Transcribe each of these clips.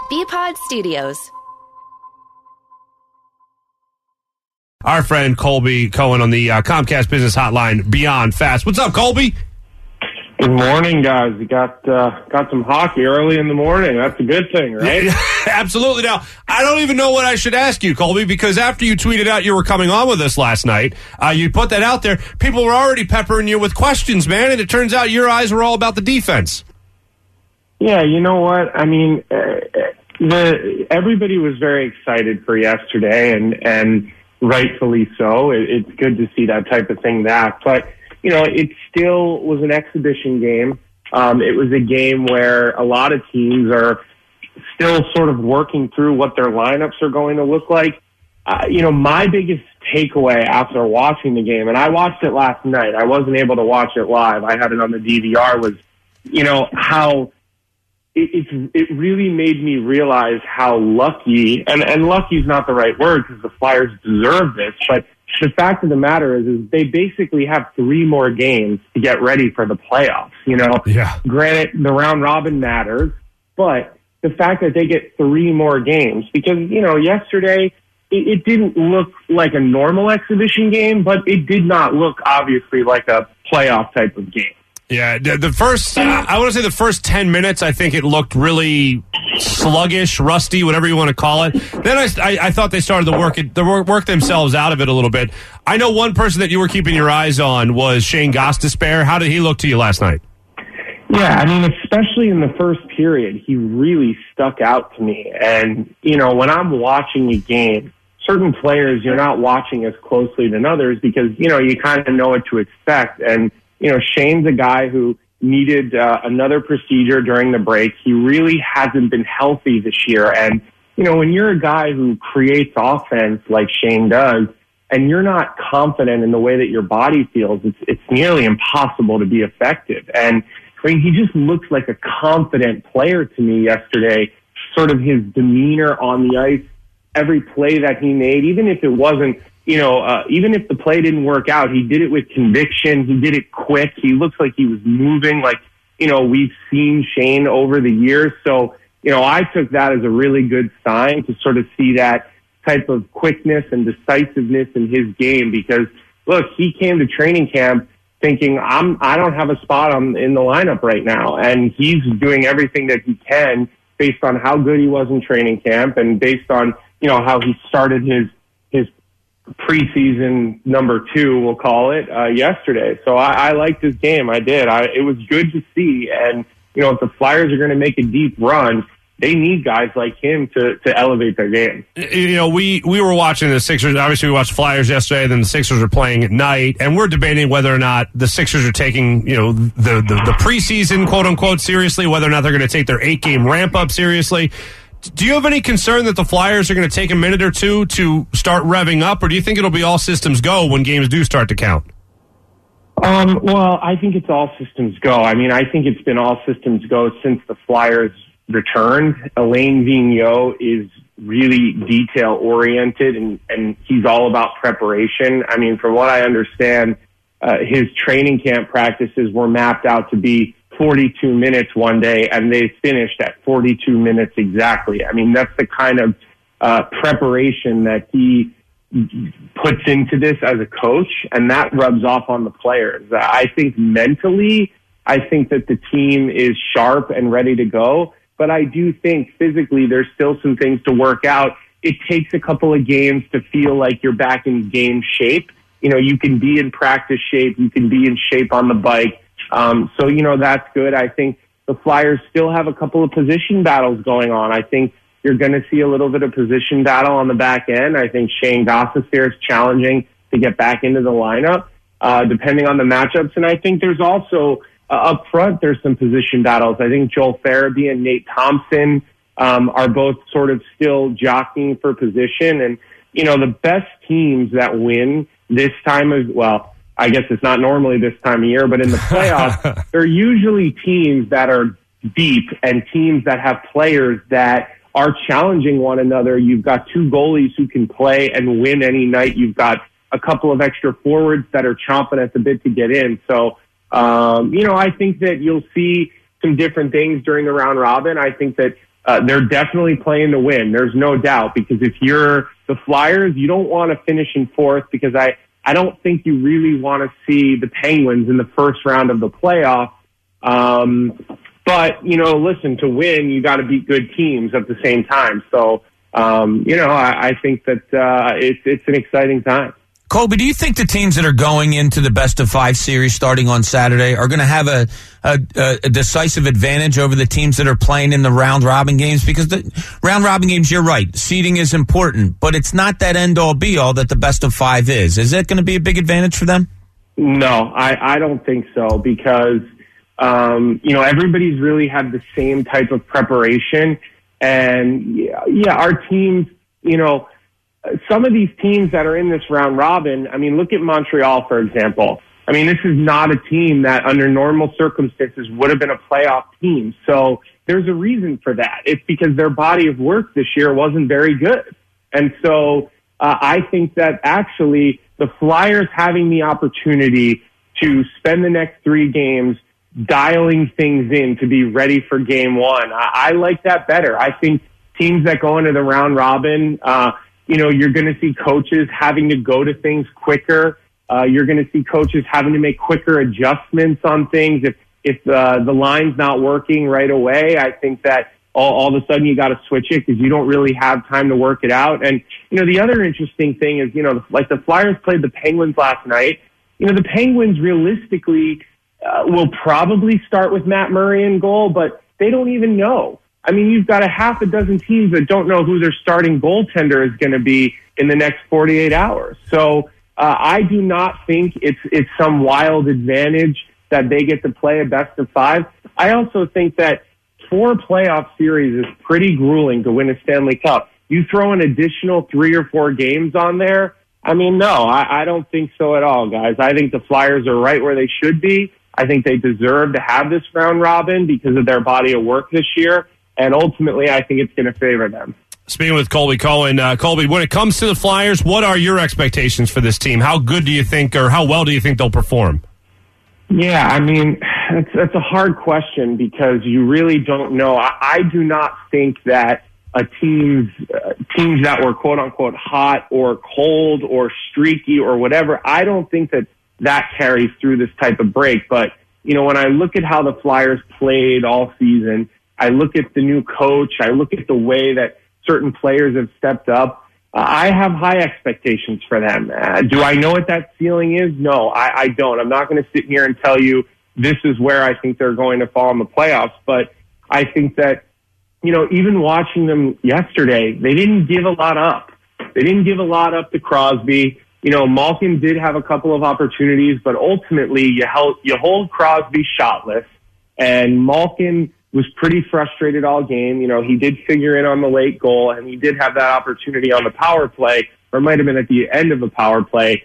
BPod Studios. Our friend Colby Cohen on the Comcast Business Hotline Beyond Fast. What's up, Colby? Good morning, guys. We got some hockey early in the morning. That's a good thing, right? Yeah, absolutely. Now, I don't even know what I should ask you, Colby, because after you tweeted out you were coming on with us last night, you put that out there, people were already peppering you with questions, man, and it turns out your eyes were all about the defense. Yeah, you know what? I mean, everybody was very excited for yesterday, and rightfully so. It's good to see that type of thing back. But, you know, it still was an exhibition game. It was a game where a lot of teams are still sort of working through what their lineups are going to look like. You know, my biggest takeaway after watching the game, and I watched it last night, I wasn't able to watch it live, I had it on the DVR, was, you know, how it really made me realize how lucky, and lucky is not the right word because the Flyers deserve this, but the fact of the matter is they basically have 3 more games to get ready for the playoffs. You know, Granted, the round robin matters, but the fact that they get 3 more games, because, you know, yesterday it didn't look like a normal exhibition game, but it did not look obviously like a playoff type of game. Yeah, the first, I want to say the first 10 minutes, I think it looked really sluggish, rusty, whatever you want to call it. Then I thought they started to work themselves out of it a little bit. I know one person that you were keeping your eyes on was Shane Gostisbehere. How did he look to you last night? Yeah, I mean, especially in the first period, he really stuck out to me. And, you know, when I'm watching a game, certain players you're not watching as closely than others because, you know, you kind of know what to expect. And, you know, Shane's a guy who needed another procedure during the break. He really hasn't been healthy this year. And, you know, when you're a guy who creates offense like Shane does, and you're not confident in the way that your body feels, it's nearly impossible to be effective. And, I mean, he just looks like a confident player to me yesterday, sort of his demeanor on the ice, every play that he made, even if it wasn't, you know, even if the play didn't work out, he did it with conviction. He did it quick. He looks like he was moving like, you know, we've seen Shane over the years. So, you know, I took that as a really good sign to sort of see that type of quickness and decisiveness in his game because, look, he came to training camp thinking, I don't have a spot in the lineup right now. And he's doing everything that he can based on how good he was in training camp and based on, you know, how he started his preseason number 2, we'll call it, yesterday. So I liked his game. I did. It was good to see. And, you know, if the Flyers are going to make a deep run, they need guys like him to elevate their game. You know, we were watching the Sixers. Obviously, we watched Flyers yesterday, then the Sixers are playing at night, and we're debating whether or not the Sixers are taking, you know, the preseason, quote-unquote, seriously, whether or not they're going to take their 8-game ramp-up seriously. Do you have any concern that the Flyers are going to take a minute or two to start revving up, or do you think it'll be all systems go when games do start to count? Well, I think it's all systems go. I mean, I think it's been all systems go since the Flyers returned. Alain Vigneault is really detail-oriented, and he's all about preparation. I mean, from what I understand, his training camp practices were mapped out to be 42 minutes one day, and they finished at 42 minutes exactly. I mean, that's the kind of preparation that he puts into this as a coach, and that rubs off on the players. I think mentally, I think that the team is sharp and ready to go, but I do think physically there's still some things to work out. It takes a couple of games to feel like you're back in game shape. You know, you can be in practice shape, you can be in shape on the bike. So, you know, that's good. I think the Flyers still have a couple of position battles going on. I think you're going to see a little bit of position battle on the back end. I think Shane Gostisbehere is challenging to get back into the lineup, depending on the matchups. And I think there's also, up front, there's some position battles. I think Joel Farabee and Nate Thompson are both sort of still jockeying for position. And, you know, the best teams that win this time of, well, I guess it's not normally this time of year, but in the playoffs, they're usually teams that are deep and teams that have players that are challenging one another. You've got 2 goalies who can play and win any night. You've got a couple of extra forwards that are chomping at the bit to get in. So, you know, I think that you'll see some different things during the round robin. I think that they're definitely playing to win. There's no doubt, because if you're the Flyers, you don't want to finish in fourth, because I don't think you really want to see the Penguins in the first round of the playoffs. But, listen, to win, you got to beat good teams at the same time. So, I think that it's an exciting time. Colby, do you think the teams that are going into the best-of-5 series starting on Saturday are going to have a decisive advantage over the teams that are playing in the round-robin games? Because the round-robin games, you're right, seeding is important, but it's not that end-all, be-all that the best-of-5 is. Is that going to be a big advantage for them? No, I don't think so, because, everybody's really had the same type of preparation. And, our teams, some of these teams that are in this round robin, look at Montreal, for example. This is not a team that under normal circumstances would have been a playoff team. So there's a reason for that. It's because their body of work this year wasn't very good. And so I think that actually the Flyers having the opportunity to spend the next 3 games dialing things in to be ready for game 1, I like that better. I think teams that go into the round robin, you're going to see coaches having to go to things quicker. You're going to see coaches having to make quicker adjustments on things. If the line's not working right away, I think that all of a sudden you got to switch it because you don't really have time to work it out. And, the other interesting thing is, like the Flyers played the Penguins last night. The Penguins realistically will probably start with Matt Murray in goal, but they don't even know. You've got a half a dozen teams that don't know who their starting goaltender is going to be in the next 48 hours. So I do not think it's some wild advantage that they get to play a best-of-5. I also think that 4 playoff series is pretty grueling to win a Stanley Cup. You throw an additional 3 or 4 games on there, no, I don't think so at all, guys. I think the Flyers are right where they should be. I think they deserve to have this round robin because of their body of work this year. And ultimately, I think it's going to favor them. Speaking with Colby Cohen, Colby, when it comes to the Flyers, what are your expectations for this team? How good do you think, or how well do you think they'll perform? Yeah, that's a hard question because you really don't know. I do not think that teams that were quote unquote hot or cold or streaky or whatever, I don't think that carries through this type of break. But when I look at how the Flyers played all season, I look at the new coach, I look at the way that certain players have stepped up, I have high expectations for them. Do I know what that ceiling is? No, I don't. I'm not going to sit here and tell you this is where I think they're going to fall in the playoffs, but I think that, even watching them yesterday, they didn't give a lot up. They didn't give a lot up to Crosby. Malkin did have a couple of opportunities, but ultimately you hold Crosby shotless, and Malkin was pretty frustrated all game. He did figure in on the late goal, and he did have that opportunity on the power play, or it might have been at the end of the power play,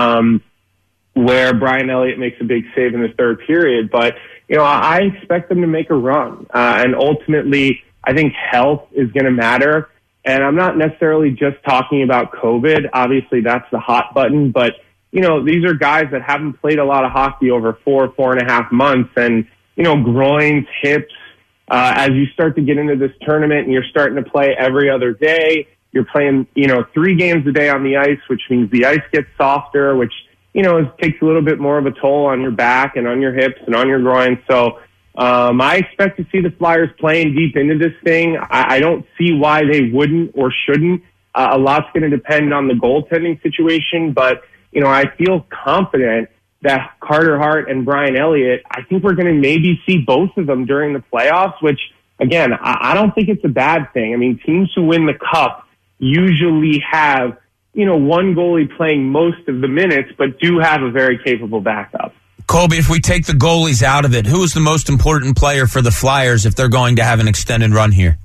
where Brian Elliott makes a big save in the third period. But, I expect them to make a run. And ultimately, I think health is going to matter. And I'm not necessarily just talking about COVID. Obviously, that's the hot button. But, these are guys that haven't played a lot of hockey over 4.5 months. And, groins, hips, as you start to get into this tournament and you're starting to play every other day, you're playing, 3 games a day on the ice, which means the ice gets softer, which, takes a little bit more of a toll on your back and on your hips and on your groin. So, I expect to see the Flyers playing deep into this thing. I don't see why they wouldn't or shouldn't. A lot's going to depend on the goaltending situation, but, I feel confident that Carter Hart and Brian Elliott, I think we're going to maybe see both of them during the playoffs, which, again, I don't think it's a bad thing. Teams who win the Cup usually have, one goalie playing most of the minutes, but do have a very capable backup. Colby, if we take the goalies out of it, who is the most important player for the Flyers if they're going to have an extended run here?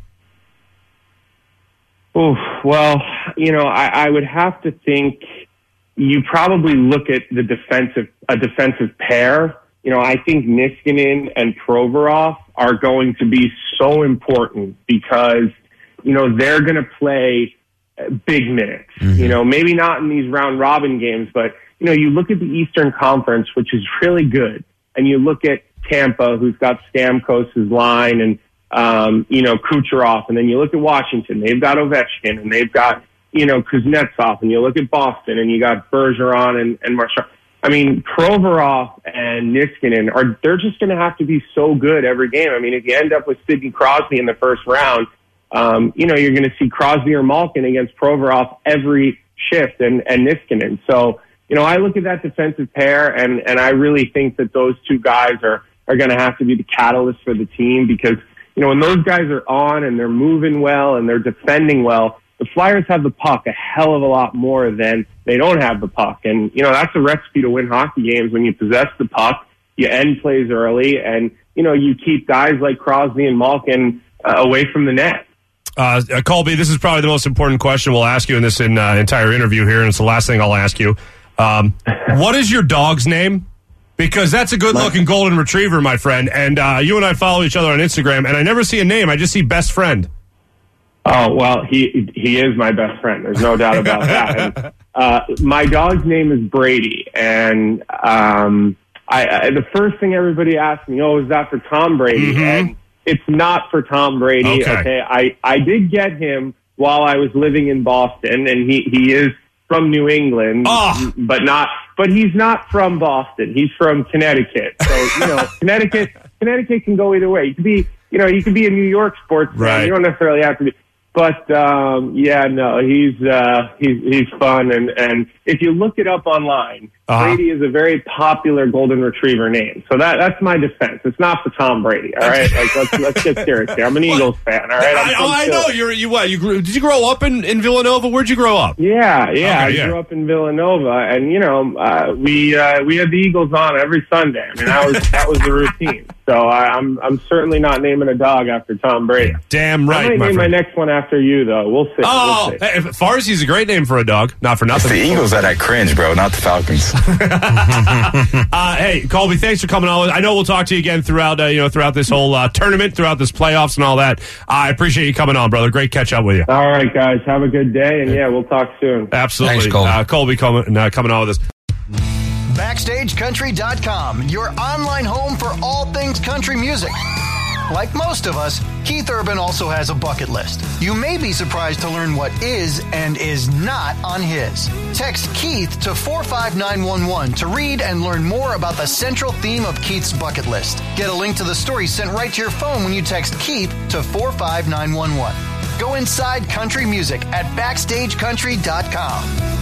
Well, I would have to think you probably look at a defensive pair. I think Niskanen and Provorov are going to be so important because, they're going to play big minutes. Mm-hmm. Maybe not in these round robin games, but, you look at the Eastern Conference, which is really good, and you look at Tampa, who's got Stamkos' line, and, Kucherov, and then you look at Washington, they've got Ovechkin, and they've got, Kuznetsov, and you look at Boston, and you got Bergeron and Marchand. I mean, Provorov and Niskanen they're just going to have to be so good every game. I mean, if you end up with Sidney Crosby in the first round, you're going to see Crosby or Malkin against Provorov every shift and Niskanen. So, I look at that defensive pair, and I really think that those two guys are going to have to be the catalyst for the team because, when those guys are on and they're moving well and they're defending well, the Flyers have the puck a hell of a lot more than they don't have the puck. And, that's a recipe to win hockey games when you possess the puck, you end plays early, and, you keep guys like Crosby and Malkin away from the net. Colby, this is probably the most important question we'll ask you in this entire interview here, and it's the last thing I'll ask you. What is your dog's name? Because that's a good-looking golden retriever, my friend. And you and I follow each other on Instagram, and I never see a name. I just see best friend. Oh, well, he is my best friend. There's no doubt about that. And, my dog's name is Brady, and the first thing everybody asks me, is that for Tom Brady? Mm-hmm. And it's not for Tom Brady. Okay. I did get him while I was living in Boston, and he is from New England, but he's not from Boston. He's from Connecticut. So, Connecticut can go either way. You could be a New York sports fan. Right. You don't necessarily have to be. But he's fun, and if you look it up online, Brady is a very popular golden retriever name. So that's my defense. It's not for Tom Brady. All right, let's get serious here. I'm an Eagles fan. All right, I know did you grow up in Villanova? Where'd you grow up? Yeah. I grew up in Villanova, and we had the Eagles on every Sunday. I mean, that was the routine. So I'm certainly not naming a dog after Tom Brady. Damn right, I might name my next one after you, though. We'll see. Oh, we'll see. Farsi's a great name for a dog. Not for nothing. It's the Eagles that cringe, bro, not the Falcons. Hey, Colby, thanks for coming on. I know we'll talk to you again throughout this whole tournament, throughout this playoffs and all that. I appreciate you coming on, brother. Great catch up with you. All right, guys. Have a good day, and we'll talk soon. Absolutely. Thanks, Colby coming on with us. BackstageCountry.com, your online home for all things country music. Like most of us, Keith Urban also has a bucket list. You may be surprised to learn what is and is not on his. Text Keith to 45911 to read and learn more about the central theme of Keith's bucket list. Get a link to the story sent right to your phone when you text Keith to 45911. Go inside country music at BackstageCountry.com.